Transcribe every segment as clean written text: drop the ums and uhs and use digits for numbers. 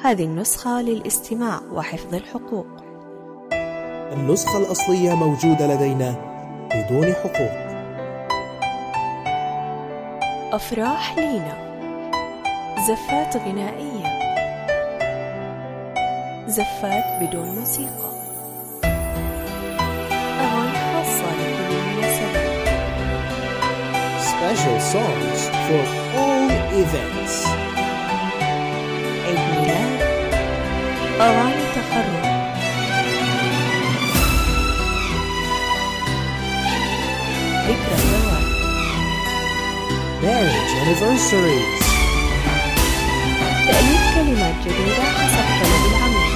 هذه النسخة للاستماع وحفظ الحقوق. النسخة الأصلية موجودة لدينا بدون حقوق. أفراح لينا، زفات غنائية، زفات بدون موسيقى، أغاني خاصة لكل المناسبات. Special songs for all events. عيد ميلاد، أغاني تخرج، ذكرى زواج، marriage anniversaries. تأليف كلمات جديدة حسب طلب العميل،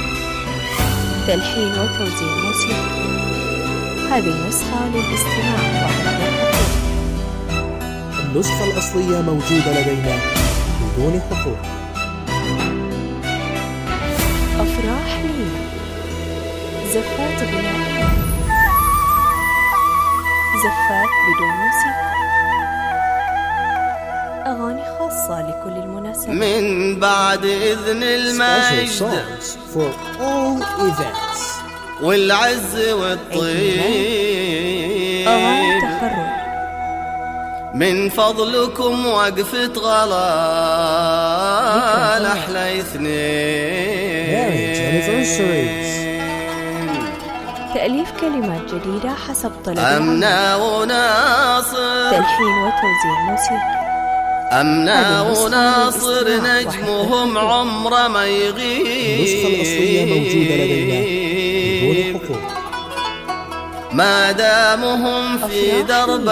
تلحين وتوزيع موسيقي. هذه النسخة للاستماع وحفظ الحقوق. النسخة الأصلية موجودة لدينا بدون حقوق. أفراح لينا، زفات غنائية، زفات بدون موسيقى، أغاني خاصة لكل المناسبات. من بعد إذن Special المجد songs for all events. والعز أغاني والطيب، تخرج، من فضلكم وقفة غلا أحلى marriage anniversaries. اثنين. تأليف كلمات جديدة حسب طلب العميل، أمنا وناصر، تلحين وتوزيع موسيقي. أمنا هذه النسخة وناصر للاستماع نجمهم وحفظ عمره ما يغيب. النسخة الأصلية موجودة لدينا بدون حقوق. ما دامهم في درب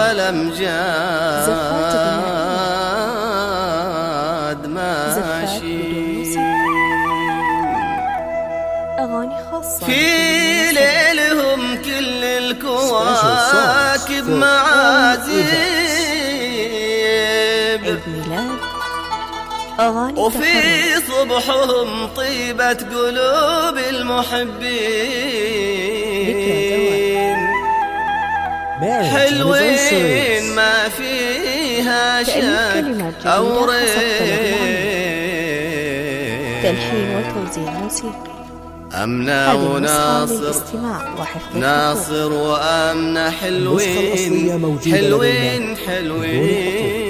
الأمجاد ماشي، أغاني خاصة في ليلهم كل الكواكب عيد معازيب، ميلاد، أغاني وفي تخرج، صبحهم طيبة قلوب المحبين. marriage حلوين anniversaries. ما فيها تأليف شك كلمات جديدة أو حسب طلب ريب. تلحين وتوزيع موسيقي. أمنا هذه النسخة وناصر، للاستماع وحفظ الحقوق. ناصر وأمنا النسخة الأصلية حلوين موجودة حلوين لدينا حلوين.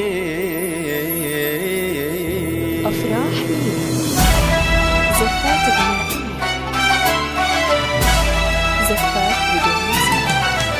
أفراح لينا، زفات غنائية، زفات بدون موسيقى.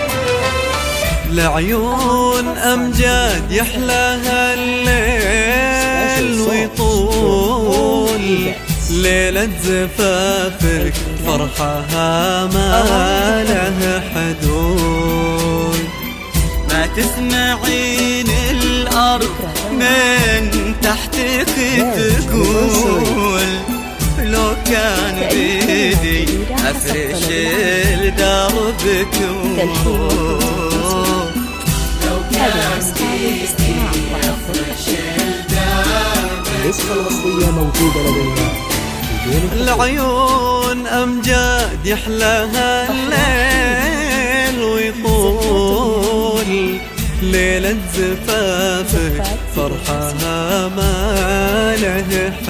لعيون أمجاد يحلاها الليل ويطول، ليلة زفافك فرحها ما لها حدود. ما تسمعين الأرض من تحتك تقول، لو كان بيدي أفرش لدربك وروح. هذه النسخة للاستماع وحفظ الحقوق. النسخة الأصلية موجودة لدينا بدون حقوق. العيون أمجاد يحلاها الليل ويطول، ليلة زفافك فرحها ما له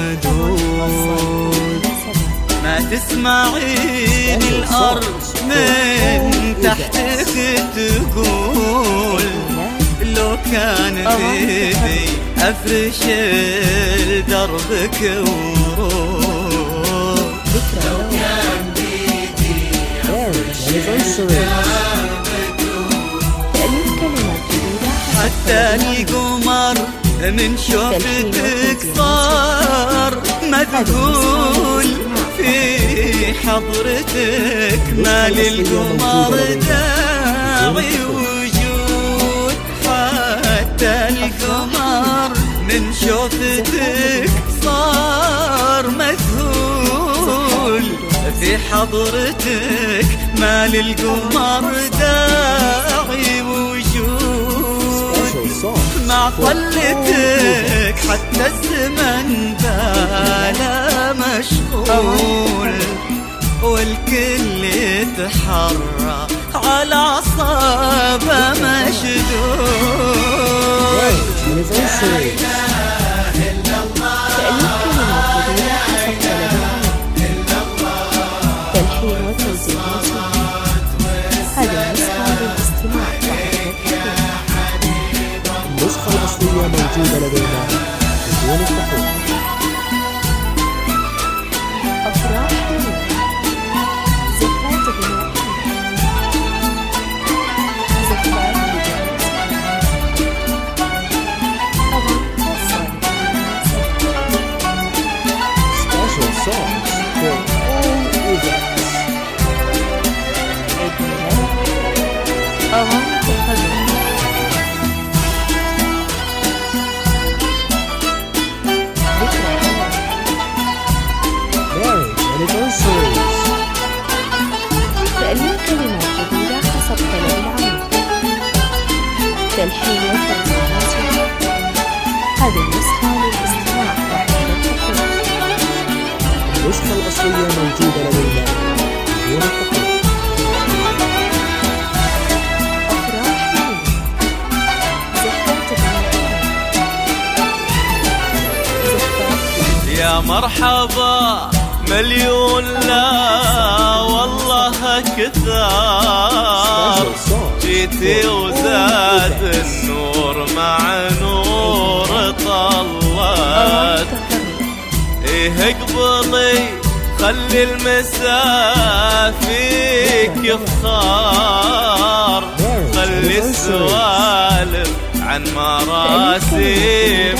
حدود. ما تسمعين الأرض من تحتك تقول، لو كان بيدي أفرش دربك وروح. marriage anniversaries. تأليف كلمات جديدة حتى القمر من شوفتك صار مذهول، في حضرتك ما للقمر داعي وجود. حتى القمر من شوفتك صار مذهول، في حضرتك ما للقمر داعي وجود. مع طلتك حتى الزمن بالا مشغول، والكل يتحرى على عصابه مشدود. تأليف كلمات جديدة حسب طلب songs for all events. عيد ميلاد أغاني القديمة. Marriage anniversaries. تأليف كلمات جديدة حسب طلب العميل. تلحين وترجمات. هذه النسخة للاستماع وحفظ التقييم. النسخة الأصلية موجودة لدينا بدون التقييم. أفراح ميلاد. زفات بالمكان. زفات يا مرحبا مليون لا والله كثار، جيتي وزاد النور مع نور طلت. ايه اقبلي خلي المساء فيك يفخار، خلي السوالف عن مراسيم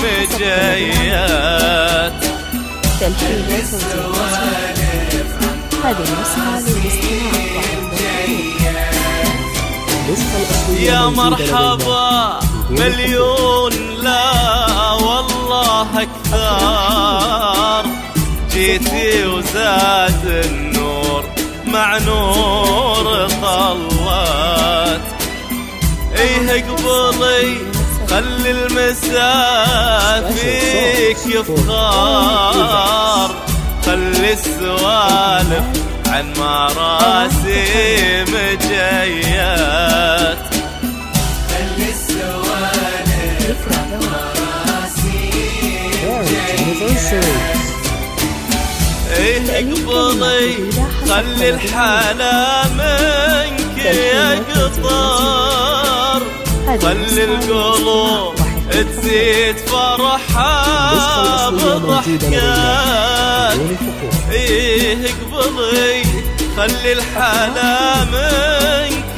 جيات. تلحين وتوزيع. هذه النسخة للاستماع وحفظ التقييم. النسخة الأصلية يا موجودة مرحبا لدينا مليون لا والله أكثر، جيتي وزاد النور مع نور طلت. ايه اقبلي خلي المساء فيك يفخار، خلي السوالف عن مراسيم جيات. خلي السوالف عن مراسيم anniversaries. ايه اقبلي خلي الحلا منك يقطر، خلي القلوب تزيد فرحها بضحكات. ايه اقبلي خلي الحلا منك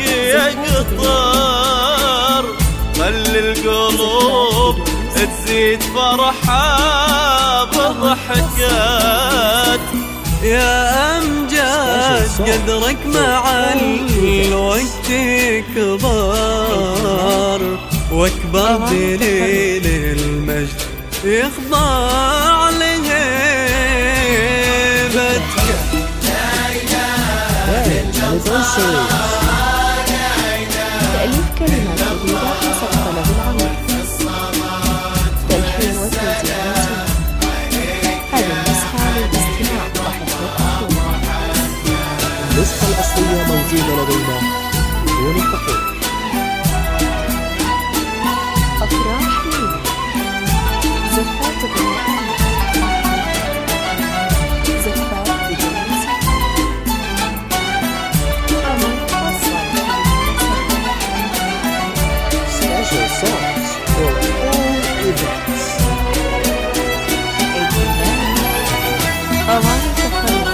يقطر، خلي القلوب تزيد فرحها بضحكات. يا أمجاد قدرك مع الوقت كبار، واكبر دليل المجد يخضع لهيبتك. تأليف كلمات جديدة حسب طلب العميل. تلحين وتوزيع. هذه النسخة للاستماع وحفظ التقييم. النسخة الأصلية موجودة لدينا بدون التقييم. أفراح ميلاد. زفات بالمكان. زفات بجنس. أمر خاصة. Special songs for all events. عيد ميلاد أغاني التقييم.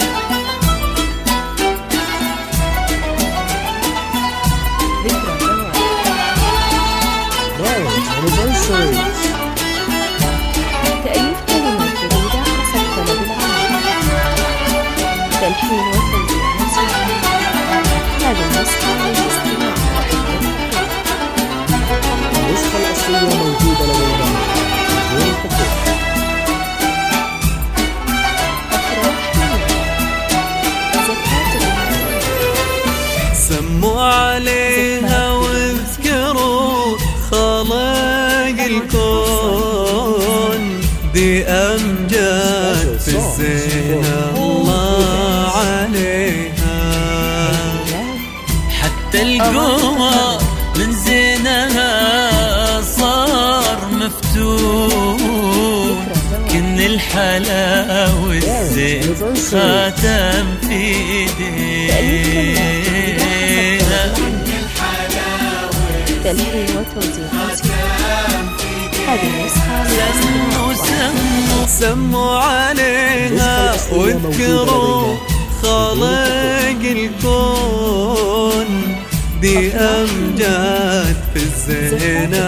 ذكرى زواج. Marriage anniversaries. تأليف كلمات جديدة حسب طلب العميل. تلحين وتوزيع. هذه النسخة للاستماع وحفظ التقييم. النسخة الأصلية موجودة لدينا بدون التقييم. أفراح ميلاد. زفات بالمكان. سموا عليها واذكروا خلق الكون، دي أمجاد في الزينة الله عليها. حتى القمر من زينها صار مفتون، كن الحلا والزين خاتم في ايديها. تلحين وتوزيع. هذه النسخة للاستماع. سموا عليها واذكروا خلق الكون، دي أمجاد في الزينة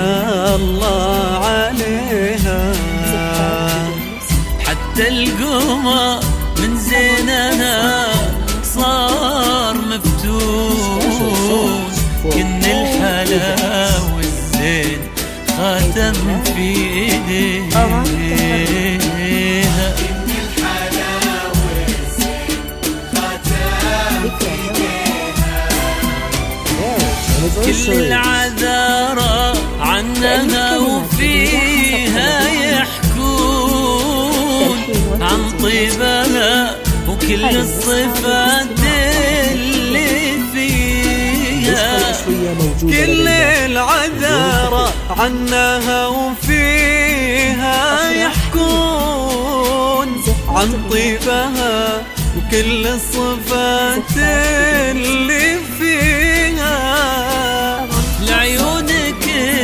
الله عليها. حتى القمر من زينها صار مفتون، كن الحلا والزين خاتم في ايديها. كل العذارى عنها وفيها يحكون عن طيبها وكل الصفات اللي فيها. كل العذارى عنها وفيها يحكون عن طيبها وكل الصفات اللي فيها. لعيونك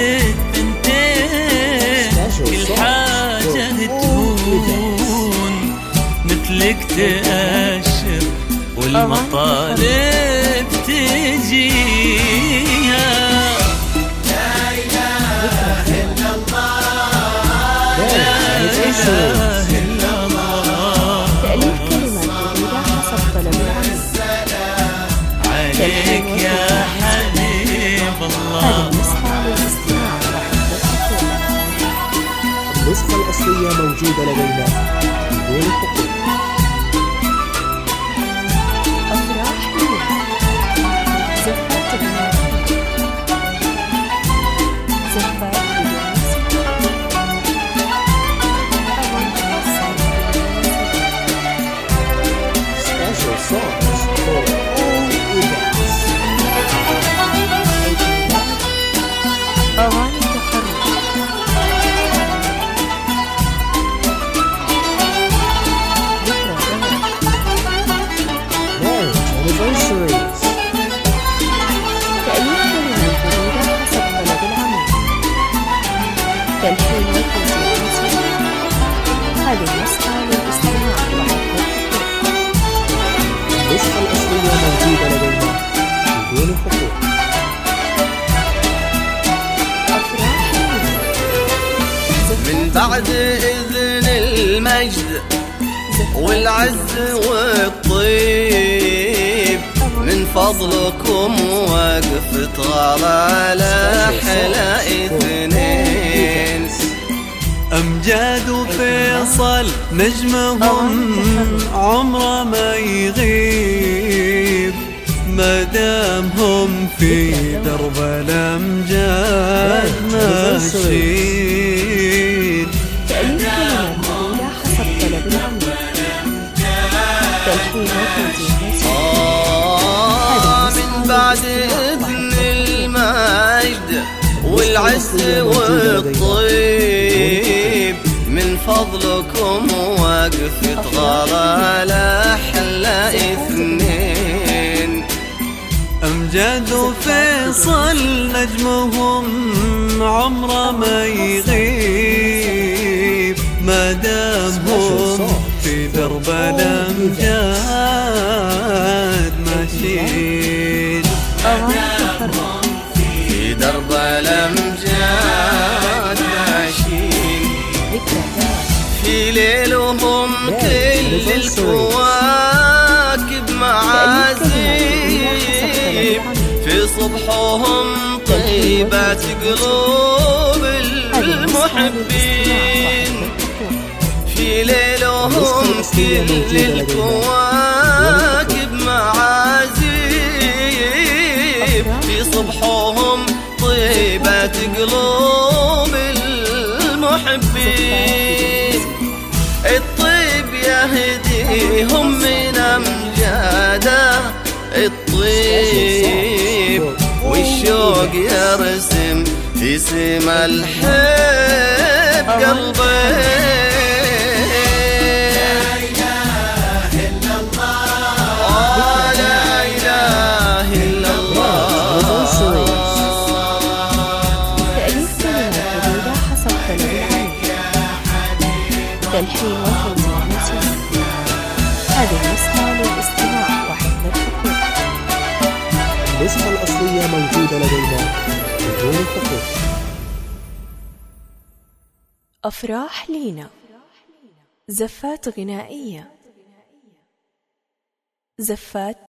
الثنتين كل حاجة تهون، مثلك تأشر والمطالب تجيها. لا إله إلا الله، لا إله إلا الله. تأليف كلمات جديدة حسب طلب العميل. عليك يا حبيب الله. هذه النسخة للاستماع وحفظ الحقوق. النسخة الأصلية موجودة لدينا بدون الحقوق. أفراح لينا، زفات غنائية، زفات بدون موسيقى، أغاني خاصة Special songs for all events. أغاني تخرج، ذكرى زواج، Marriage anniversaries. تأليف كلمات جديدة حسب طلب العميل. تلحين وتوزيع موسيقى. هذه النسخة للاستماع وحفظ الحقوق. النسخة الأصلية موجودة لدينا بدون الحقوق. أفراح لينا، من بعد إذن المجد والعز والطيب، من فضلكم وقفة على حلا اثنين. أمجاد وفيصل نجمهم عمره ما يغيب، ما دامهم في درب الأمجاد ماشيين. تأليف كلمات جديدة حسب طلب العميل. تلحين وتوزيع موسيقى. من بعد إذن المجد والعز والطيب، من فضلكم وقفة على حلا اثنين. أمجاد وفيصل نجمهم عمره ما يغيب، ما دامهم في درب الأمجاد ماشيين. في درب الأمجاد ماشيين. في ليلهم كل الكواكب معازيم، في صبحهم طيبات قلوب المحبين. في ليلهم كل الكواكب معازيم، في صبحهم طيبات قلوب المحبين. الطيب يهديهم من أمجاده الطيب، والشوق يرسم في سما الحب قلبي. تلحين وتوزيع موسيقى. هذه النسخة للاستماع وحفظ الحقوق. النسخة الأصلية موجودة لدينا بدون الحقوق. أفراح لينا، زفات غنائية، زفات